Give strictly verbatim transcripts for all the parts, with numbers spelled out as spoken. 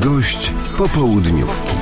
Gość popołudniówki.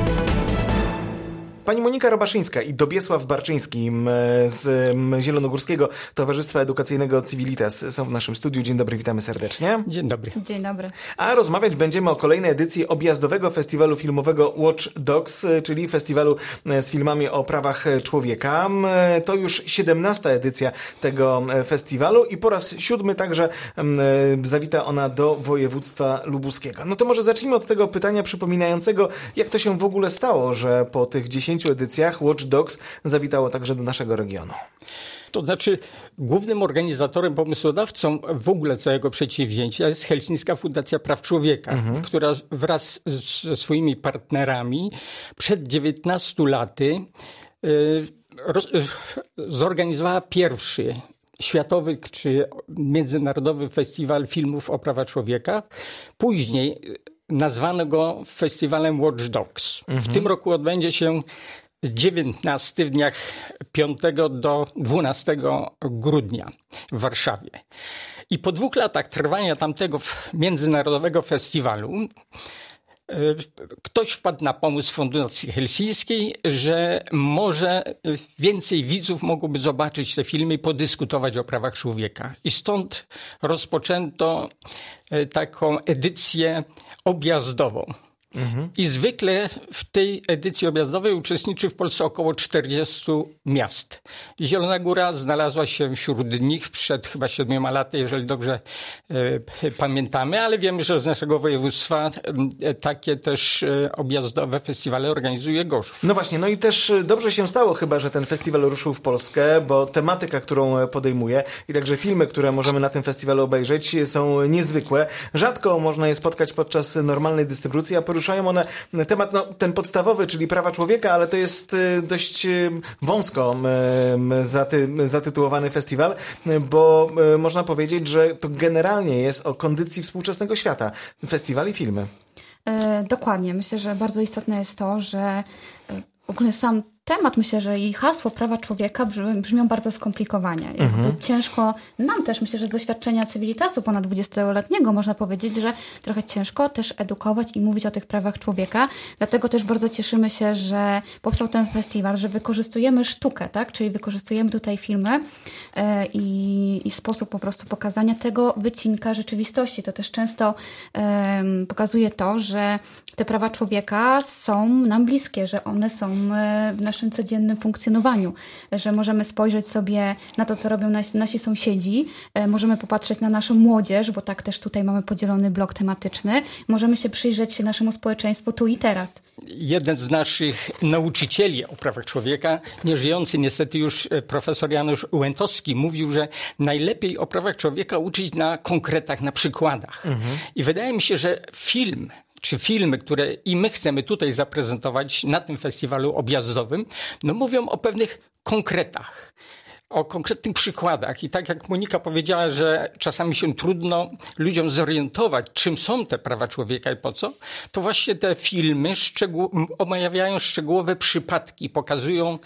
Pani Monika Robaszyńska i Dobiesław Barczyński z Zielonogórskiego Towarzystwa Edukacyjnego Civilitas są w naszym studiu. Dzień dobry, witamy serdecznie. Dzień dobry. Dzień dobry. A rozmawiać będziemy o kolejnej edycji objazdowego festiwalu filmowego Watch Dogs, czyli festiwalu z filmami o prawach człowieka. To już siedemnasta edycja tego festiwalu i po raz siódmy także zawita ona do województwa lubuskiego. No to może zacznijmy od tego pytania przypominającego, jak to się w ogóle stało, że po tych dziesięciu edycjach Watch Dogs zawitało także do naszego regionu. To znaczy, głównym organizatorem, pomysłodawcą w ogóle całego przedsięwzięcia jest Helsińska Fundacja Praw Człowieka, mhm. która wraz ze swoimi partnerami przed dziewiętnastu laty y, roz, y, zorganizowała pierwszy światowy czy międzynarodowy festiwal filmów o prawach człowieka. Później nazwano go festiwalem Watch Dogs. Mhm. W tym roku odbędzie się dziewiętnasty w dniach piątego do dwunastego grudnia w Warszawie. I po dwóch latach trwania tamtego międzynarodowego festiwalu ktoś wpadł na pomysł Fundacji Helsińskiej, że może więcej widzów mogłoby zobaczyć te filmy i podyskutować o prawach człowieka. I stąd rozpoczęto taką edycję objazdową. Mhm. I zwykle w tej edycji objazdowej uczestniczy w Polsce około czterdziestu miast. Zielona Góra znalazła się wśród nich przed chyba siedmioma laty, jeżeli dobrze e, pamiętamy, ale wiemy, że z naszego województwa e, takie też e, objazdowe festiwale organizuje Gorzów. No właśnie, no i też dobrze się stało chyba, że ten festiwal ruszył w Polskę, bo tematyka, którą podejmuje i także filmy, które możemy na tym festiwalu obejrzeć, są niezwykłe. Rzadko można je spotkać podczas normalnej dystrybucji, a poruszają one temat, no, ten podstawowy, czyli prawa człowieka, ale to jest dość wąsko zaty, zatytułowany festiwal, bo można powiedzieć, że to generalnie jest o kondycji współczesnego świata. Festiwal i filmy. E, dokładnie. Myślę, że bardzo istotne jest to, że w ogóle sam temat, myślę, że i hasło prawa człowieka brzmią, brzmią bardzo skomplikowanie. Jakby mhm. ciężko, nam też, myślę, że z doświadczenia Civilitasu ponad dwudziestoletniego można powiedzieć, że trochę ciężko też edukować i mówić o tych prawach człowieka. Dlatego też bardzo cieszymy się, że powstał ten festiwal, że wykorzystujemy sztukę, tak? Czyli wykorzystujemy tutaj filmy e, i, i sposób po prostu pokazania tego wycinka rzeczywistości. To też często e, pokazuje to, że te prawa człowieka są nam bliskie, że one są e, w naszym naszym codziennym funkcjonowaniu, że możemy spojrzeć sobie na to, co robią nasi, nasi sąsiedzi, możemy popatrzeć na naszą młodzież, bo tak też tutaj mamy podzielony blok tematyczny, możemy się przyjrzeć naszemu społeczeństwu tu i teraz. Jeden z naszych nauczycieli o prawach człowieka, nieżyjący niestety już profesor Janusz Łętowski, mówił, że najlepiej o prawach człowieka uczyć na konkretach, na przykładach. Mhm. I wydaje mi się, że film czy filmy, które i my chcemy tutaj zaprezentować na tym festiwalu objazdowym, no mówią o pewnych konkretach, o konkretnych przykładach. I tak jak Monika powiedziała, że czasami się trudno ludziom zorientować, czym są te prawa człowieka i po co, to właśnie te filmy szczegół- omawiają szczegółowe przypadki, pokazują,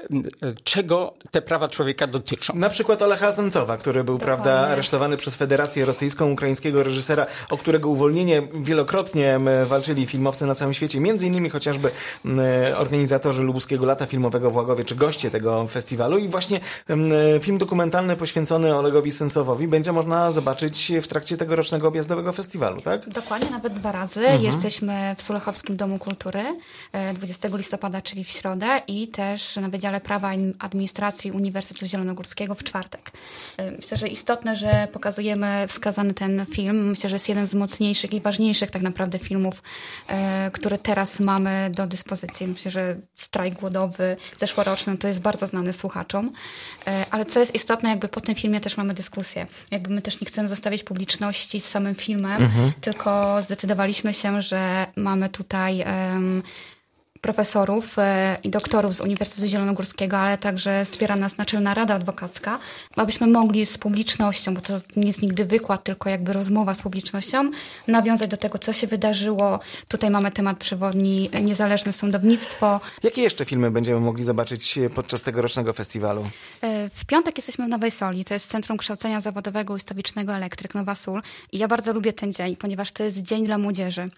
czego te prawa człowieka dotyczą. Na przykład Olecha Sencowa, który był, Dokładnie. prawda, aresztowany przez Federację Rosyjską, ukraińskiego reżysera, o którego uwolnienie wielokrotnie walczyli filmowcy na całym świecie, między innymi chociażby organizatorzy Lubuskiego Lata Filmowego w Łagowie, czy goście tego festiwalu. I właśnie film dokumentalny poświęcony Olegowi Sencowowi będzie można zobaczyć w trakcie tegorocznego objazdowego festiwalu, tak? Dokładnie, nawet dwa razy. Mhm. Jesteśmy w Sulechowskim Domu Kultury dwudziestego listopada, czyli w środę, i też na Wydziale Prawa i Administracji Uniwersytetu Zielonogórskiego w czwartek. Myślę, że istotne, że pokazujemy wskazany ten film. Myślę, że jest jeden z mocniejszych i ważniejszych tak naprawdę filmów, które teraz mamy do dyspozycji. Myślę, że Strajk Głodowy zeszłoroczny to jest bardzo znany słuchaczom. Ale co jest istotne, jakby po tym filmie też mamy dyskusję. Jakby my też nie chcemy zostawiać publiczności z samym filmem, mhm. tylko zdecydowaliśmy się, że mamy tutaj um, profesorów i doktorów z Uniwersytetu Zielonogórskiego, ale także wspiera nas Naczelna Rada Adwokacka, abyśmy mogli z publicznością, bo to nie jest nigdy wykład, tylko jakby rozmowa z publicznością, nawiązać do tego, co się wydarzyło. Tutaj mamy temat przewodni niezależne sądownictwo. Jakie jeszcze filmy będziemy mogli zobaczyć podczas tegorocznego festiwalu? W piątek jesteśmy w Nowej Soli, to jest Centrum Kształcenia Zawodowego i Ustawicznego Elektryk Nowa Sól i ja bardzo lubię ten dzień, ponieważ to jest dzień dla młodzieży.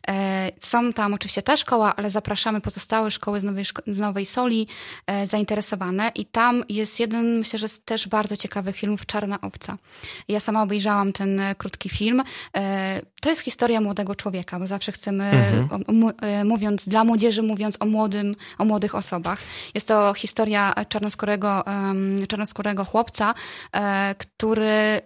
Są tam oczywiście ta szkoła, ale zapraszamy pozostałe szkoły z Nowej, z Nowej Soli e, zainteresowane i tam jest jeden, myślę, że też bardzo ciekawy film, Czarna Owca. Ja sama obejrzałam ten e, krótki film. E, to jest historia młodego człowieka, bo zawsze chcemy, mhm. o, o, e, mówiąc dla młodzieży, mówiąc o młodym, o młodych osobach. Jest to historia czarnoskórego, e, czarnoskórego chłopca, e, który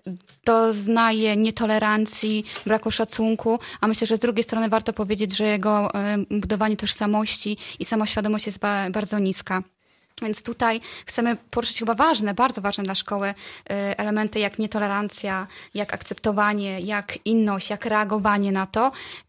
doznaje nietolerancji, braku szacunku, a myślę, że z drugiej strony warto powiedzieć, że jego e, budowanie tożsamości i samoświadomość jest ba- bardzo niska. Więc tutaj chcemy poruszyć chyba ważne, bardzo ważne dla szkoły elementy jak nietolerancja, jak akceptowanie, jak inność, jak reagowanie na to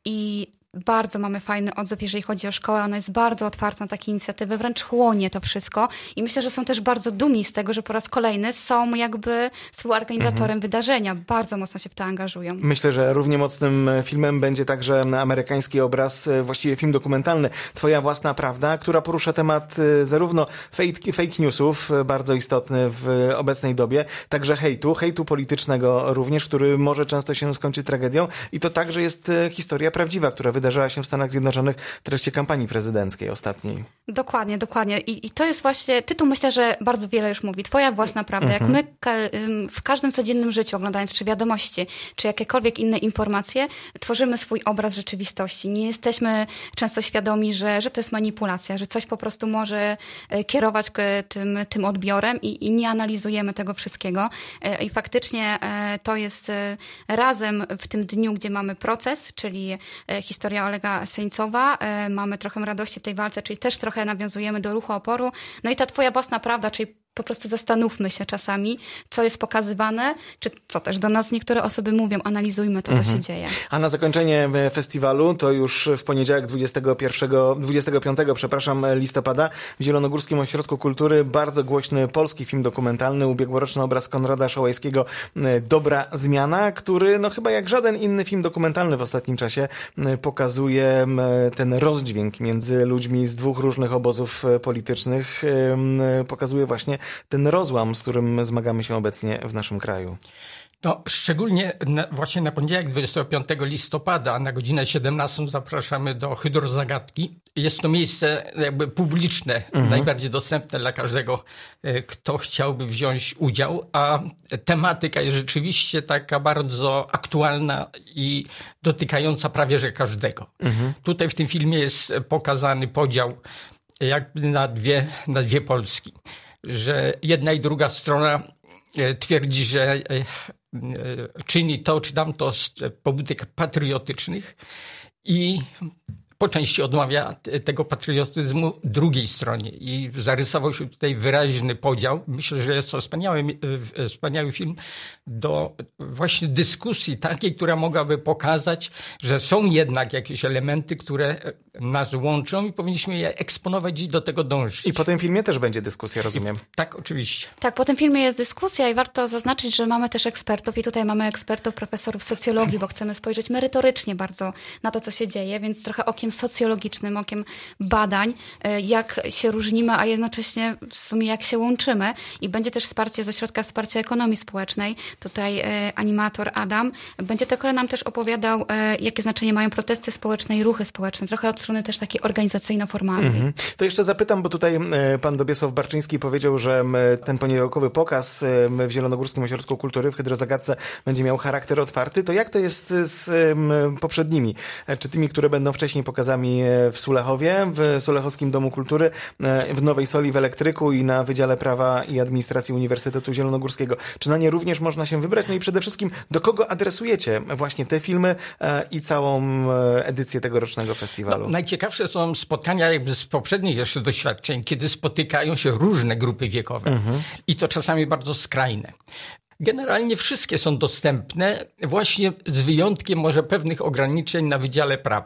i bardzo mamy fajny odzew, jeżeli chodzi o szkołę. Ona jest bardzo otwarta na takie inicjatywy, wręcz chłonie to wszystko. I myślę, że są też bardzo dumni z tego, że po raz kolejny są jakby współorganizatorem mhm. wydarzenia. Bardzo mocno się w to angażują. Myślę, że równie mocnym filmem będzie także amerykański obraz, właściwie film dokumentalny Twoja własna prawda, która porusza temat zarówno fake, fake newsów, bardzo istotny w obecnej dobie, także hejtu, hejtu politycznego również, który może często się skończyć tragedią. I to także jest historia prawdziwa, która wydarzyła wydarzyła się w Stanach Zjednoczonych w trakcie kampanii prezydenckiej ostatniej. Dokładnie, dokładnie. I, i to jest właśnie, tytuł myślę, że bardzo wiele już mówi. Twoja własna prawda. Mhm. Jak my ka w każdym codziennym życiu, oglądając czy wiadomości, czy jakiekolwiek inne informacje, tworzymy swój obraz rzeczywistości. Nie jesteśmy często świadomi, że, że to jest manipulacja, że coś po prostu może kierować tym, tym odbiorem i, i nie analizujemy tego wszystkiego. I faktycznie to jest razem w tym dniu, gdzie mamy proces, czyli historia Olega Seńcowa. Mamy trochę radości w tej walce, czyli też trochę nawiązujemy do ruchu oporu. No i ta Twoja własna prawda, czyli po prostu zastanówmy się czasami, co jest pokazywane, czy co też do nas niektóre osoby mówią, analizujmy to, co mhm. się dzieje. A na zakończenie festiwalu, to już w poniedziałek dwudziestego pierwszego, dwudziestego piątego przepraszam, listopada w Zielonogórskim Ośrodku Kultury bardzo głośny polski film dokumentalny, ubiegłoroczny obraz Konrada Szołajskiego Dobra Zmiana, który no chyba jak żaden inny film dokumentalny w ostatnim czasie pokazuje ten rozdźwięk między ludźmi z dwóch różnych obozów politycznych, pokazuje właśnie ten rozłam, z którym zmagamy się obecnie w naszym kraju. No, szczególnie na, właśnie na poniedziałek dwudziestego piątego listopada na godzinę siedemnastą zapraszamy do Hydrozagadki. Jest to miejsce jakby publiczne, mhm. najbardziej dostępne dla każdego, kto chciałby wziąć udział, a tematyka jest rzeczywiście taka bardzo aktualna i dotykająca prawie że każdego. Mhm. Tutaj w tym filmie jest pokazany podział jakby na dwie, na dwie Polski. Że jedna i druga strona twierdzi, że czyni to czy tamto z pobudek patriotycznych i po części odmawia tego patriotyzmu drugiej stronie. I zarysował się tutaj wyraźny podział. Myślę, że jest to wspaniały, wspaniały film do właśnie dyskusji takiej, która mogłaby pokazać, że są jednak jakieś elementy, które nas łączą i powinniśmy je eksponować i do tego dążyć. I po tym filmie też będzie dyskusja, rozumiem. I, tak, oczywiście. Tak, po tym filmie jest dyskusja i warto zaznaczyć, że mamy też ekspertów i tutaj mamy ekspertów, profesorów socjologii, bo chcemy spojrzeć merytorycznie bardzo na to, co się dzieje, więc trochę okiem socjologicznym, okiem badań, jak się różnimy, a jednocześnie w sumie jak się łączymy. I będzie też wsparcie z Ośrodka Wsparcia Ekonomii Społecznej. Tutaj animator Adam będzie tylko nam też opowiadał, jakie znaczenie mają protesty społeczne i ruchy społeczne. Trochę od strony też takiej organizacyjno-formalnej. Mhm. To jeszcze zapytam, bo tutaj pan Dobiesław Barczyński powiedział, że ten poniedziałkowy pokaz w Zielonogórskim Ośrodku Kultury w Hydrozagadce będzie miał charakter otwarty. To jak to jest z poprzednimi? Czy tymi, które będą wcześniej pokazami w Sulechowie, w Sulechowskim Domu Kultury, w Nowej Soli, w Elektryku i na Wydziale Prawa i Administracji Uniwersytetu Zielonogórskiego? Czy na nie również można się wybrać? No i przede wszystkim, do kogo adresujecie właśnie te filmy i całą edycję tegorocznego festiwalu? No, najciekawsze są spotkania jakby z poprzednich jeszcze doświadczeń, kiedy spotykają się różne grupy wiekowe mhm. i to czasami bardzo skrajne. Generalnie wszystkie są dostępne, właśnie z wyjątkiem może pewnych ograniczeń na Wydziale Prawa.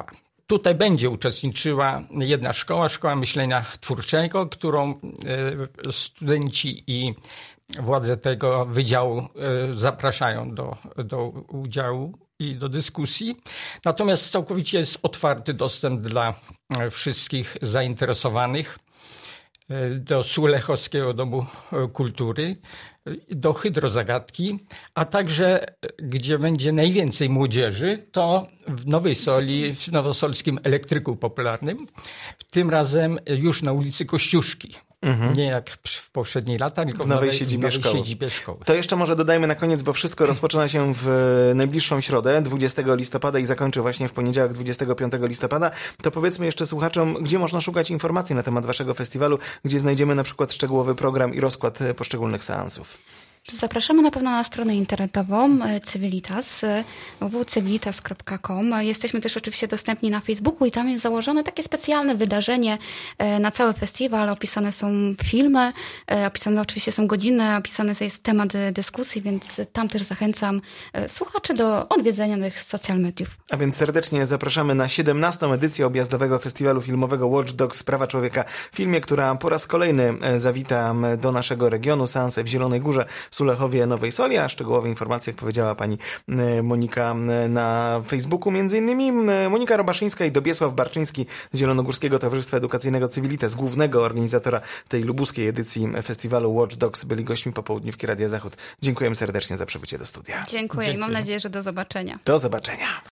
Tutaj będzie uczestniczyła jedna szkoła, Szkoła Myślenia Twórczego, którą studenci i władze tego wydziału zapraszają do, do udziału i do dyskusji. Natomiast całkowicie jest otwarty dostęp dla wszystkich zainteresowanych do Sulechowskiego Domu Kultury, do Hydrozagadki, a także gdzie będzie najwięcej młodzieży, to w Nowej Soli, w nowosolskim Elektryku Popularnym, tym razem już na ulicy Kościuszki. Mhm. Nie jak w poprzedniej lata, tylko w nowej, nowej, siedzibie, nowej szkoły. siedzibie szkoły. To jeszcze może dodajmy na koniec, bo wszystko rozpoczyna się w najbliższą środę, dwudziestego listopada i zakończy właśnie w poniedziałek, dwudziestego piątego listopada. To powiedzmy jeszcze słuchaczom, gdzie można szukać informacji na temat waszego festiwalu, gdzie znajdziemy na przykład szczegółowy program i rozkład poszczególnych seansów. Zapraszamy na pewno na stronę internetową Civilitas, w w w kropka civilitas kropka com. Jesteśmy też oczywiście dostępni na Facebooku i tam jest założone takie specjalne wydarzenie na cały festiwal. Opisane są filmy, opisane oczywiście są godziny, opisany jest temat dyskusji, więc tam też zachęcam słuchaczy do odwiedzenia tych social mediów. A więc serdecznie zapraszamy na siedemnastą edycję objazdowego festiwalu filmowego Watch Dogs Prawa Człowieka w filmie, która po raz kolejny zawita do naszego regionu. Seanse w Zielonej Górze, Sulechowie, Nowej Soli, a szczegółowe informacje, jak powiedziała pani Monika na Facebooku między innymi. Monika Robaszyńska i Dobiesław Barczyński z Zielonogórskiego Towarzystwa Edukacyjnego Civilitas, głównego organizatora tej lubuskiej edycji festiwalu Watch Dogs, byli gośćmi Popołudniówki Radia Zachód. Dziękujemy serdecznie za przybycie do studia. Dziękuję, Dziękuję i mam nadzieję, że do zobaczenia. Do zobaczenia.